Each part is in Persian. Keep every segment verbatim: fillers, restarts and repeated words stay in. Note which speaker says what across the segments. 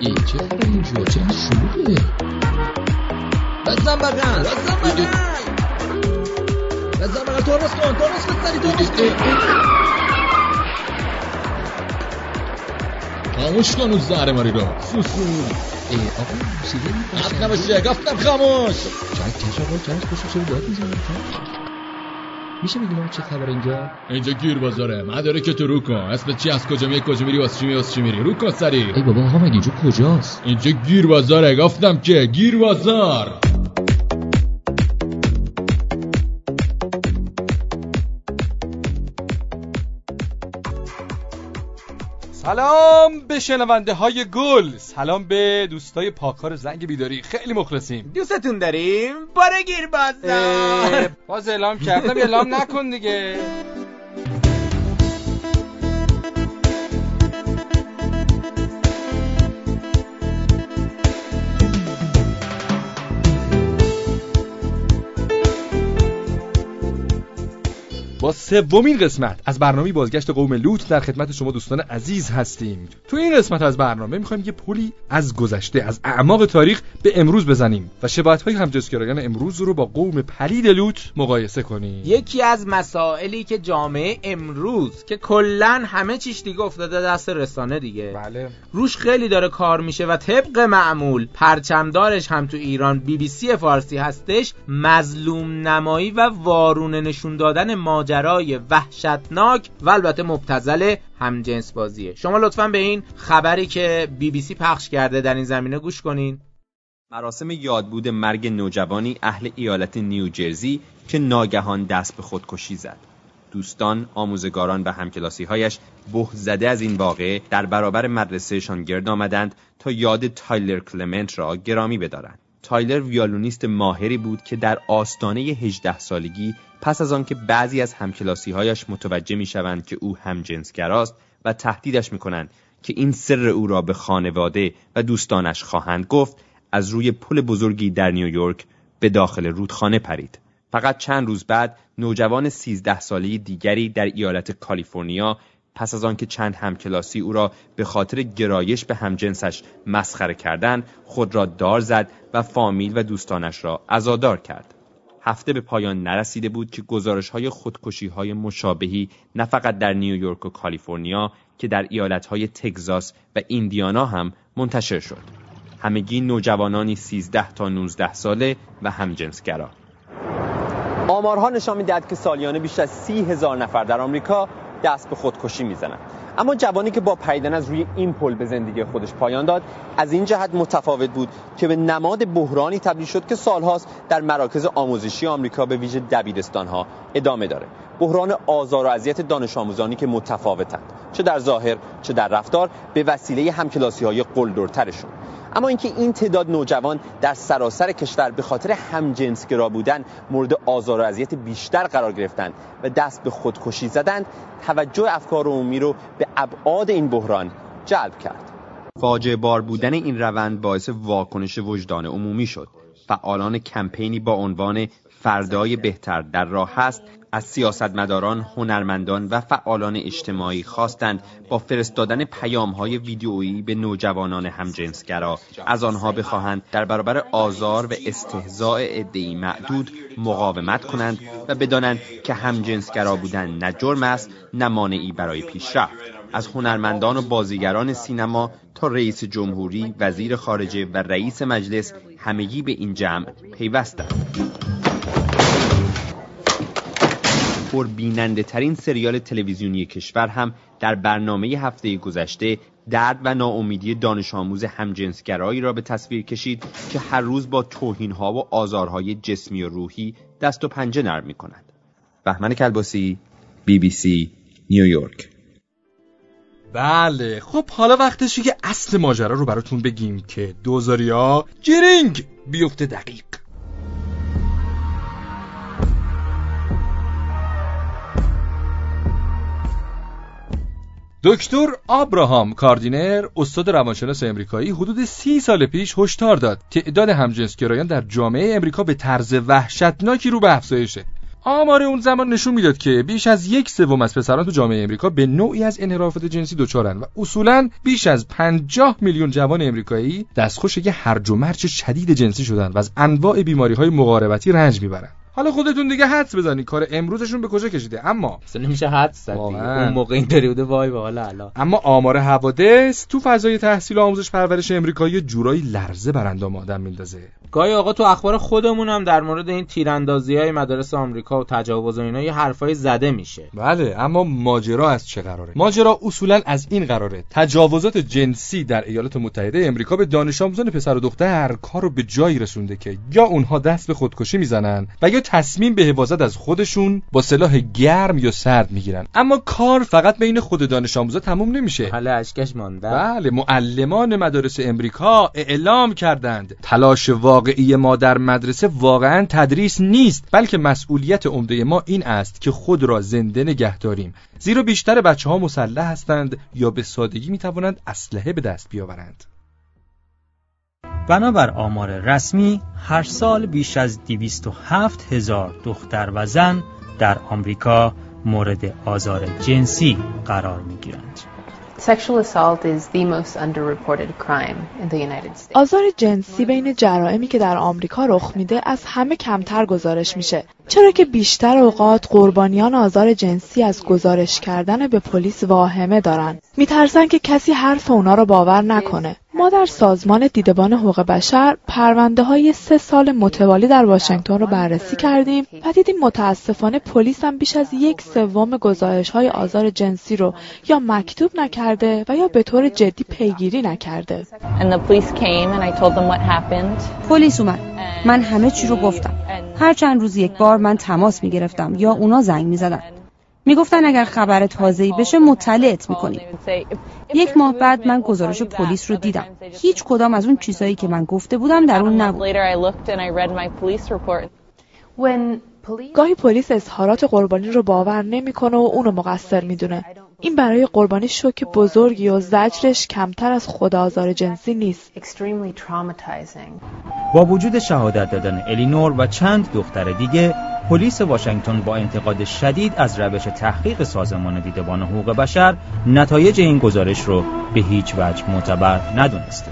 Speaker 1: ای چه خبر اینجا؟ چه شلوغه؟
Speaker 2: بزن بغل بزن بغل بزن بغل ترمز کن ترمز کن سری ترمز کن.
Speaker 1: خاموش کن اون زهر ماری رو سوسون. ای آقا موسیقی میپسن
Speaker 2: حرف نباشه گفتم خاموش.
Speaker 1: چند کش آقا چند خوشم شده داد میزنم. میشه بگیم چه خبر اینجا؟
Speaker 2: اینجا گیر بازاره مدارک تو رو کن. اسمت چی از کجا میای کجا میری واسه چی میای واسه چی میری رو کن سری.
Speaker 1: ای بابا آقا مگه اینجا کجاست؟
Speaker 2: اینجا گیر بازاره گفتم که گیر بازار.
Speaker 3: سلام به شنونده های گل، سلام به دوستای پاکار زنگ بیداری، خیلی مخلصیم.
Speaker 4: دوستتون داریم. باره گیر بازار.
Speaker 3: باز اعلام کردم اعلام نکن دیگه. با سومین قسمت از برنامه بازگشت قوم لوط در خدمت شما دوستان عزیز هستیم. تو این قسمت از برنامه میخوایم یه پلی از گذشته، از اعماق تاریخ به امروز بزنیم و شباهت‌های همجنسگرایان امروز رو با قوم پلید لوط مقایسه کنیم.
Speaker 4: یکی از مسائلی که جامعه امروز که کلاً همه چیش دیگه افتاده دست رسانه دیگه،
Speaker 3: بله،
Speaker 4: روش خیلی داره کار میشه و طبق معمول پرچمدارش هم تو ایران بی بی سی فارسی هستش، مظلوم نمایی و وارونه نشون دادن ماجرای وحشتناک و البته مبتذل همجنس بازیه. شما لطفاً به این خبری که بی بی سی پخش کرده در این زمینه گوش کنین.
Speaker 5: مراسم یادبود مرگ نوجوانی اهل ایالت نیوجرسی که ناگهان دست به خودکشی زد. دوستان، آموزگاران و همکلاسی‌هایش بهت زده از این واقعه در برابر مدرسهشان گرد آمدند تا یاد تایلر کلمنت را گرامی بدارند. تایلر ویولونیست ماهری بود که در آستانه هجده سالگی پس از آن که بعضی از همکلاسی‌هایش متوجه می‌شوند که او همجنسگراست و تهدیدش می‌کنند که این سر او را به خانواده و دوستانش خواهند گفت، از روی پل بزرگی در نیویورک به داخل رودخانه پرید. فقط چند روز بعد نوجوان سیزده ساله دیگری در ایالت کالیفرنیا پس از آن که چند همکلاسی او را به خاطر گرایش به همجنسش مسخره کردند، خود را دار زد و فامیل و دوستانش را عزادار کرد. هفته به پایان نرسیده بود که گزارش‌های خودکشی‌های مشابهی نه فقط در نیویورک و کالیفرنیا که در ایالت‌های تگزاس و ایندیانا هم منتشر شد. همگی نوجوانانی سیزده تا نوزده ساله و همجنسگرا. آمارها نشان می‌دهد که سالیانه بیش از سی هزار نفر در آمریکا دست به خودکشی میزنند. اما جوانی که با پریدن از روی این پل به زندگی خودش پایان داد، از این جهت متفاوت بود که به نماد بحرانی تبدیل شد که سالهاست در مراکز آموزشی آمریکا به ویژه دبیرستان‌ها ادامه داره. بحران آزار و اذیت دانش آموزانی که متفاوتند، چه در ظاهر چه در رفتار، به وسیله همکلاسی‌های قلدرترشون. اما اینکه این تعداد نوجوان در سراسر کشور به خاطر همجنسگرا بودن مورد آزار و اذیت بیشتر قرار گرفتند و دست به خودکشی زدند، توجه افکار عمومی رو به ابعاد این بحران جلب کرد. فاجعه بار بودن این روند باعث واکنش وجدان عمومی شد. فعالان کمپینی با عنوان فردای بهتر در راه هست از سیاستمداران، هنرمندان و فعالان اجتماعی خواستند با فرستادن پیام‌های ویدیویی به نوجوانان همجنسگرا از آنها بخواهند در برابر آزار و استهزاء عده‌ای معدود مقاومت کنند و بدانند که همجنسگرا بودن نه جرم است نه مانعی برای پیشرفت. از هنرمندان و بازیگران سینما تا رئیس جمهوری، وزیر خارجه و رئیس مجلس همگی به این جمع پیوستند. پربیننده ترین سریال تلویزیونی کشور هم در برنامه هفته گذشته درد و ناامیدی دانش آموز همجنسگرایی را به تصویر کشید که هر روز با توهین‌ها و آزارهای جسمی و روحی دست و پنجه نرم می‌کند. بهمن کلباسی، بی بی سی، نیویورک.
Speaker 3: بله، خب حالا وقتشه که اصل ماجرا رو براتون بگیم که دوزاریا جرینگ بیفته دقیق. دکتر آبراهام کاردینر، استاد روانشناس امریکایی، حدود سی سال پیش هشدار داد تعداد همجنسگرایان در جامعه امریکا به طرز وحشتناکی رو به افزایشه. آمار اون زمان نشون میداد که بیش از یک سوم از پسران تو جامعه امریکا به نوعی از انحرافات جنسی دچارن و اصولاً بیش از پنجاه میلیون جوان امریکایی دستخوش یه هرج و مرج شدید جنسی شدن و از انواع بیماری‌های مقاربتی رنج میبرن. حالا خودتون دیگه حدس بزنید کار امروزشون به کجا کشیده. اما
Speaker 4: اصلا نمیشه حدس زد دیگه. اون موقع اینطوری بوده وای به حال الان.
Speaker 3: اما آمار حوادث تو فضای تحصیل و آموزش پرورش امریکا یه جورایی لرزه بر اندام آدم میندازه.
Speaker 4: گاهی آقا تو اخبار خودمون هم در مورد این تیراندازی‌های مدارس آمریکا و تجاوز و اینا یه حرفای زده میشه.
Speaker 3: بله، اما ماجرا از چه قراره؟ ماجرا اصولاً از این قراره: تجاوزات جنسی در ایالات متحده امریکا به دانش آموزان پسر و دختر کارو به جایی رسونده که یا اونها دست به خودکشی میزنن و یا تصمیم به حفاظت از خودشون با سلاح گرم یا سرد میگیرن. اما کار فقط بین خود دانش آموزا تموم نمیشه.
Speaker 4: حالا اشکش مونده.
Speaker 3: بله، معلمان مدارس امریکا اعلام کردند تلاش واقعی ما در مدرسه واقعا تدریس نیست، بلکه مسئولیت عمده ما این است که خود را زنده نگه داریم، زیرا بیشتر بچه‌ها مسلح هستند یا به سادگی میتوانند اسلحه به دست بیاورند.
Speaker 6: بنابر آمار رسمی هر سال بیش از دویست و هفت هزار دختر و زن در آمریکا مورد آزار جنسی قرار می‌گیرند.
Speaker 7: Sexual assault is the most underreported crime in the United States.
Speaker 8: آزار جنسی بین جرائمی که در آمریکا رخ میده از همه کمتر گزارش میشه، چرا که بیشتر اوقات قربانیان آزار جنسی از گزارش کردن به پلیس واهمه دارن. میترسن که کسی حرف اونا رو باور نکنه. ما در سازمان دیدبان حقوق بشر پرونده های سه سال متوالی در واشنگتن رو بررسی کردیم و دیدیم متاسفانه پلیس هم بیش از یک سوم گزارش های آزار جنسی رو یا مکتوب نکرده و یا به طور جدی پیگیری نکرده.
Speaker 9: پلیس اومد. من همه چی رو گفتم. هر چند روز یک بار من تماس می گرفتم یا اونا زنگ می زدن. می گفتن اگر خبر تازه‌ای بشه مطلعت می کنیم. یک ماه بعد من گزارش پلیس رو دیدم. هیچ کدام از اون چیزایی که من گفته بودم در اون نبود.
Speaker 8: گاهی پلیس اظهارات قربانی رو باور نمی‌کنه و اونو مقصر میدونه. این برای قربانی شوک بزرگی و زجرش کمتر از خود آزار جنسی نیست.
Speaker 6: با وجود شهادت دادن الینور و چند دختر دیگه، پلیس واشنگتن با انتقاد شدید از روش تحقیق سازمان دیدبان حقوق بشر نتایج این گزارش رو به هیچ وجه معتبر ندونسته.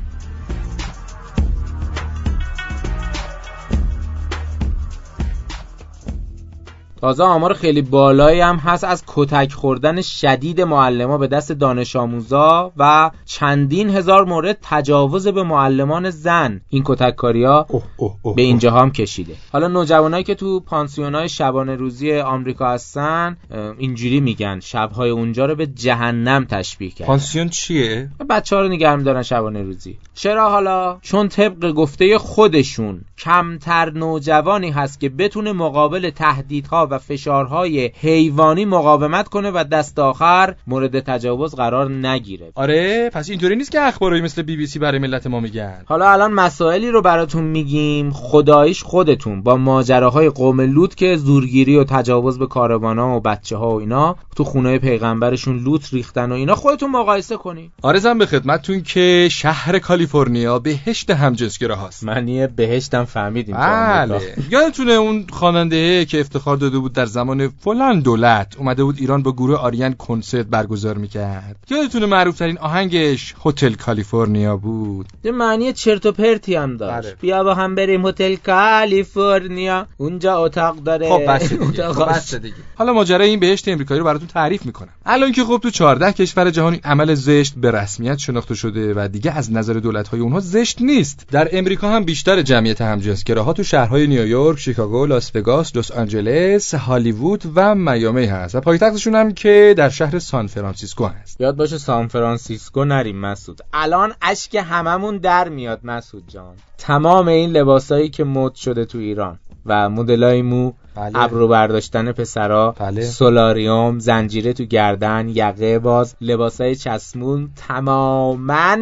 Speaker 4: تازه آمار خیلی بالایی هم هست از کتک خوردن شدید معلما به دست دانش آموزا و چندین هزار مورد تجاوز به معلمان زن. این کتککاری‌ها به اینجا هم کشیده. حالا نوجوانایی که تو پانسیونای شبانه روزی آمریکا هستن اینجوری میگن شب‌های اونجا رو به جهنم تشبیه کردن.
Speaker 3: پانسیون چیه؟
Speaker 4: بچه‌ها رو نگه می‌دارن شبانه روزی. چرا حالا؟ چون طبق گفته خودشون کمتر نوجوانی هست که بتونه مقابل تهدیدها و فشارهای حیوانی مقاومت کنه و دست آخر مورد تجاوز قرار نگیره.
Speaker 3: آره، پس اینطوری نیست که اخبارایی مثل بی بی سی برای ملت ما میگن.
Speaker 4: حالا الان مسائلی رو براتون میگیم خداییش خودتون با ماجراهای قوم لوط که زورگیری و تجاوز به کاروانا و بچه‌ها و اینا تو خونه پیغمبرشون لوط ریختن و اینا خودتون مقایسه کنین.
Speaker 3: آرزم به خدمتتون که شهر کالیفرنیا بهشت همجنسگراهاست.
Speaker 4: معنی بهشتم فهمیدیم.
Speaker 3: بله. یادتونه اون خواننده که افتخار داده بود در زمان فلان دولت اومده بود ایران با گروه آریان کنسرت برگزار میکرد؟ یادتونه معروف ترین آهنگش هتل کالیفرنیا بود؟
Speaker 4: یه معنی چرت و پرتی هم داشت. بله. بیا با هم بریم هتل کالیفرنیا، اونجا اتاق داره.
Speaker 3: خب بس دیگه. خب بس دیگه. حالا ماجرای این بهشت امریکایی رو براتون تعریف میکنم. الان که خب تو چهارده کشور جهانی عمل زشت به رسمیت شناخته شده و دیگه از نظر دولت‌های اونها زشت نیست. در امریکا هم بیشتر جمعیت همجنسگراها تو شهرهای نیویورک، شیکاگو، لاس وگاس، لس آنجلس، هالیوود و میامی هست و پایتختشون هم که در شهر سان فرانسیسکو هست.
Speaker 4: یاد باشه سان فرانسیسکو نریم مسعود. الان اشک هممون در میاد مسعود جان. تمام این لباسایی که مد شده تو ایران و مدلای مو، بله. ابرو برداشتن پسرا، بله. سولاریوم، زنجیره تو گردن، یقه باز، لباسای چسمون، تماماً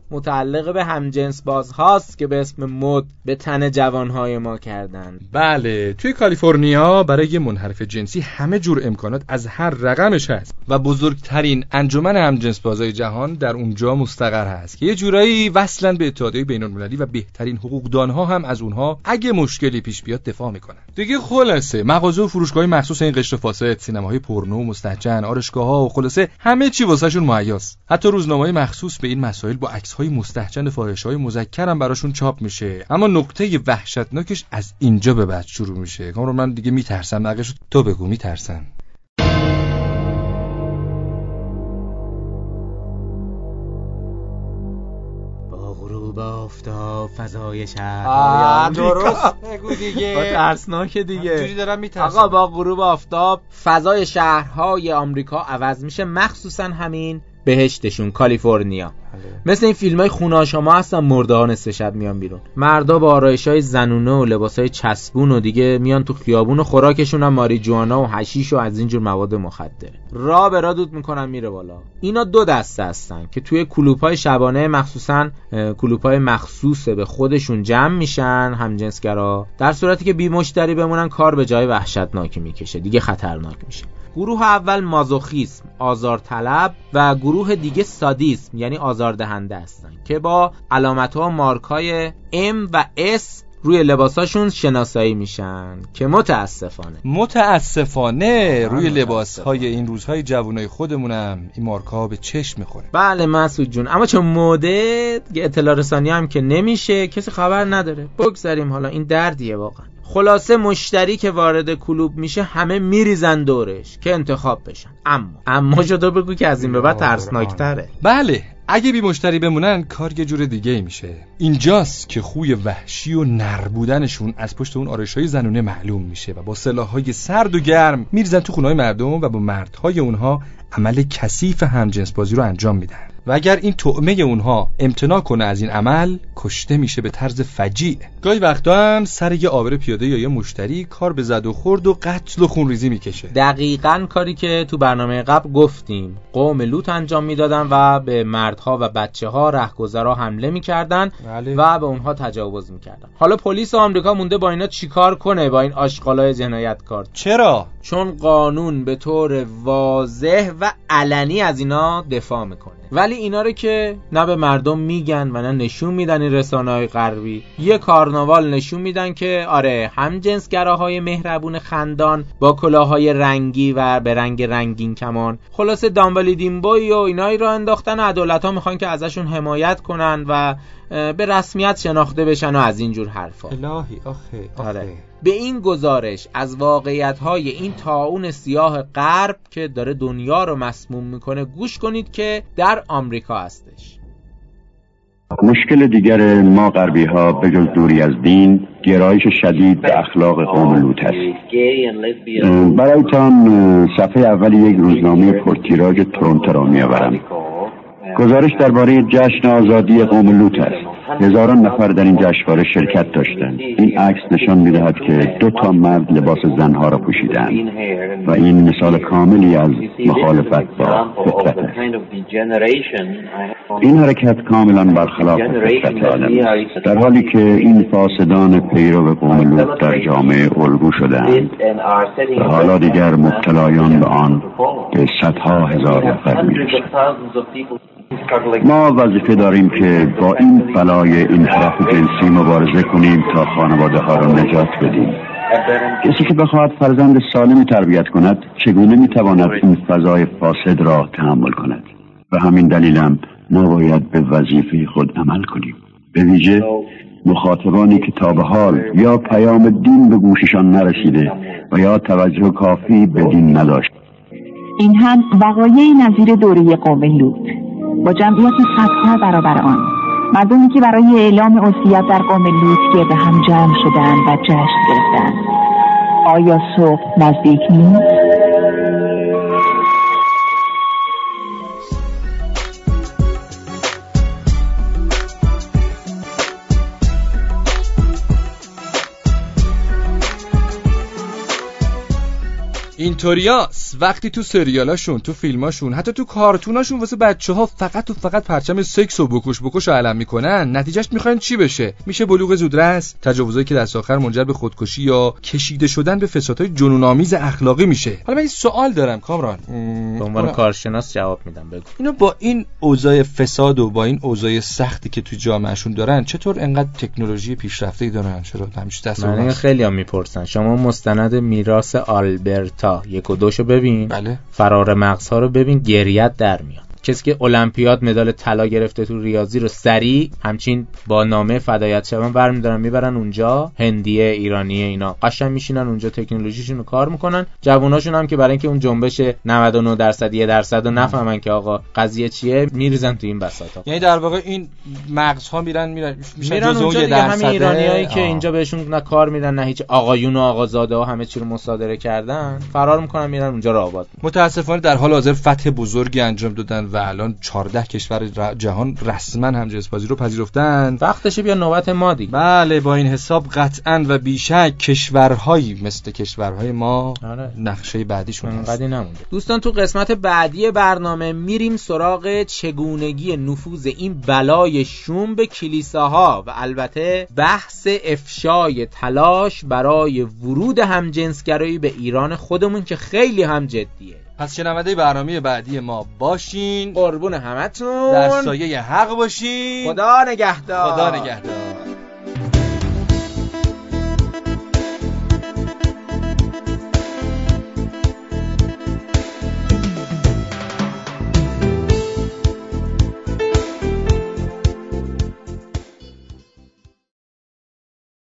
Speaker 4: متعلق به همجنس باز هاست که به اسم مد به تن جوانهای ما کردن.
Speaker 3: بله، توی کالیفرنیا برای منحرف جنسی همه جور امکانات از هر رقمش هست و بزرگترین انجمن همجنس بازای جهان در اونجا مستقر هست که یه جورایی وصلن به اتحادیه بین‌المللی و بهترین حقوقدانها هم از اونها اگه مشکلی پیش بیاد دفاع میکنن. دیگه خلاصه مغازه و فروشگاه مخصوص این قشر فاسد، سینماهای پورنو، مستهجن، آرایشگاه‌ها و خلاصه همه چی واسهشون مهیاست. حتی روزنامه‌های مخصوص به این مسائل با عکس‌های مستهجن فاحشه‌های مذکر هم براشون چاپ میشه. اما نکته وحشتناکش از اینجا به بعد شروع میشه. کامران من دیگه میترسم، نقیشو تو بگو. میترسم.
Speaker 4: آفتاب فضای شهر
Speaker 3: درست بگو دیگه.
Speaker 4: با ترسناک دیگه.
Speaker 3: همینجوری دارم میترسم.
Speaker 4: آقا با غروب آفتاب فضای شهرهای آمریکا عوض میشه، مخصوصا همین بهشتشون کالیفرنیا. مثل این فیلمای خونه شما هستن، مرده ها نصف شب میان بیرون، مردا با آرایش‌های زنونه و لباسای چسبون و دیگه میان تو خیابون و خوراکشون هم ماریجوانا و حشیش و از اینجور مواد مخدر. را به را دود میکنن میره بالا. اینا دو دسته هستن که توی کلوب‌های شبانه مخصوصا کلوب‌های مخصوص به خودشون جمع میشن همجنسگرا، در صورتی که بی مشتری بمونن کار به جای وحشتناکی میکشه، دیگه خطرناک میشه. گروه اول مازوخیسم، آزارطلب، و گروه دیگه سادیسم یعنی آزاردهنده هستن که با علامت‌ها و مارک‌های M و S روی لباساشون شناسایی میشن که متاسفانه
Speaker 3: متاسفانه روی لباس‌های این روزهای جوانای خودمونم این مارک‌ها به چشم می‌خوره.
Speaker 4: بله مسعود جون، اما چون مده اطلاع رسانی هم که نمیشه، کسی خبر نداره. بگذاریم، حالا این دردیه واقعا. خلاصه مشتری که وارد کلوب میشه همه میریزن دورش که انتخاب بشن. اما اما جدا بگو که از این به بعد ترسناک‌تره.
Speaker 3: بله، اگه بی مشتری بمونن کار یه جور دیگه میشه. اینجاست که خوی وحشی و نر بودنشون از پشت اون آرایش‌های زنونه معلوم میشه و با سلاح‌های سرد و گرم میریزن تو خونه‌های مردم و با مردهای اونها عمل کثیف همجنس بازی رو انجام میدن. و اگر این طعمه اونها امتناع کنه از این عمل، کشته میشه به طرز فجیع. گاهی وقتا هم سر یه آبر پیاده یا یه مشتری کار به زد و خورد و قتل و خونریزی میکشه.
Speaker 4: دقیقاً کاری که تو برنامه قبل گفتیم قوم لوط انجام میدادن و به مردها و بچه‌ها رهگذرا حمله میکردن
Speaker 3: بله.
Speaker 4: و به اونها تجاوز میکردن. حالا پلیس آمریکا مونده با اینا چیکار کنه، با این آشغالای جنایتکار؟
Speaker 3: چرا؟
Speaker 4: چون قانون به طور واضح و علنی از اینا دفاع میکنه، ولی اینا رو که نه به مردم میگن و نه نشون میدن این رسانه‌های غربی. یه کارناوال نشون میدن که آره همجنسگراهای مهربون خندان با کلاههای رنگی و به رنگ رنگین کمان، خلاصه دامبلی دیمبوی و اینایی رو انداختن و عدالت‌ها میخوان که ازشون حمایت کنن و به رسمیت شناخته بشن و از اینجور حرفا.
Speaker 3: الهی آخه آخه
Speaker 4: آره. به این گزارش از واقعیت‌های این طاعون سیاه غرب که داره دنیا رو مسموم میکنه گوش کنید که در آمریکا هستش.
Speaker 10: مشکل دیگر ما غربی ها به جز دوری از دین، گرایش شدید به اخلاق قوم لوط است. برایتان صفحه اول یک روزنامه پرتیراژ تورنتو را می‌آورم. گزارش درباره جشن آزادی قوم لوط است. هزاران نفر در این جشنواره شرکت داشتند. این عکس نشان می‌دهد که دو تا مرد لباس زنها را پوشیدند و این مثال کاملی از مخالفت با فطرت است. این حرکت کاملا برخلاف فطرت آدم است، در حالی که این فاسدان پیرو قوم لوط در جامعه الگو شدند و حالا دیگر مبتلایان به آن به صدها هزار نفر می‌رسند. ما وظیفه داریم که با این بلای انحراف جنسی مبارزه کنیم تا خانواده ها را نجات بدیم. کسی که بخواهد فرزند سالمی تربیت کند چگونه میتواند این فضای فاسد را تحمل کند؟ و همین دلیلم ما باید به وظیفه خود عمل کنیم، به ویژه مخاطبانی که تا به حال یا پیام دین به گوششان نرسیده و یا توجه کافی به دین نداشت.
Speaker 11: این هم وقایعی نظیر دوره قوم لوط با جمعیت صدها برابر آن، مردمی که برای اعلام عصیت در قوم لوط گرد هم جمع شدند و جشن گرفتند. آیا صبح نزدیک نیست؟
Speaker 3: اینطوریاست وقتی تو سریالاشون، تو فیلماشون، حتی تو کارتوناشون واسه بچه‌ها فقط و فقط پرچم سکس و بکش بکش رو علم میکنن، نتیجهش میخواین چی بشه؟ میشه بلوغ زودرس، تجاوزایی که دست آخر منجر به خودکشی یا کشیده شدن به فسادهای جنون‌آمیز اخلاقی میشه. حالا من این سوال دارم کامران،
Speaker 4: به عنوان کارشناس جواب میدم. بگو
Speaker 3: اینا با این اوضاع فساد و با این اوضاع سختی که تو جامعهشون دارن چطور انقدر تکنولوژی پیشرفته‌ای دارن؟ چرا همیشه دست
Speaker 4: من خیلی‌ها میپرسن شما مستند میراث آلبرتا یک و دوشو ببین،
Speaker 3: بله.
Speaker 4: فرار مغزها رو ببین، گریت در میاد. کسی که المپیاد مدال طلا گرفته تو ریاضی رو سریع همچین با نامه فدایت شوان برمی‌دارن میبرن اونجا، هندیه، ایرانیه، اینا قشنگ میشینن اونجا تکنولوژیشون رو کار میکنن. جووناشون هم که برای اینکه اون جنبش نود و نه درصد یک درصد رو نفهمن که آقا قضیه چیه، میریزن تو این بساطا.
Speaker 3: یعنی در واقع این مغزها میرن میرن میشن
Speaker 4: جزء اون یه درصد. همین ایرانیایی که
Speaker 3: آه.
Speaker 4: اینجا بهشون نه کار میدن نه هیچ، آقایون و آقازاده ها همه چی رو مصادره کردن، فرار میکنن میرن اونجا رو آباد.
Speaker 3: متاسفانه در حال حاضر فتح بزرگی انجام دادن و الان چهارده کشور جهان رسما همجنسبازی رو پذیرفتن.
Speaker 4: وقتشه بیا نوبت ما دیگه.
Speaker 3: بله با این حساب قطعاً و بیشک کشورهایی مثل کشورهای ما آره. نقشه بعدیشون
Speaker 4: انقدی نمونده. دوستان تو قسمت بعدی برنامه میریم سراغ چگونگی نفوذ این بلای شوم به کلیساها و البته بحث افشای تلاش برای ورود همجنسگرایی به ایران خودمون که خیلی هم جدیه.
Speaker 3: پس شنونده برنامه بعدی ما باشین.
Speaker 4: قربون همتون.
Speaker 3: در سایه حق باشین.
Speaker 4: خدا نگهدار.
Speaker 3: خدا نگهدار.